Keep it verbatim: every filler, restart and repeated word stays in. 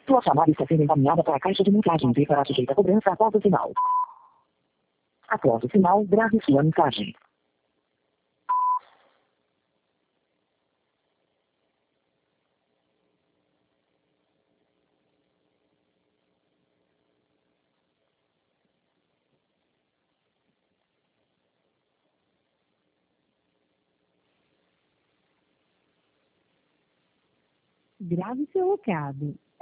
Sua chamada está sendo encaminhada para a caixa de mensagens e para sujeita a cobrança após o sinal. Após o sinal, grave sua mensagem. Grave seu recado.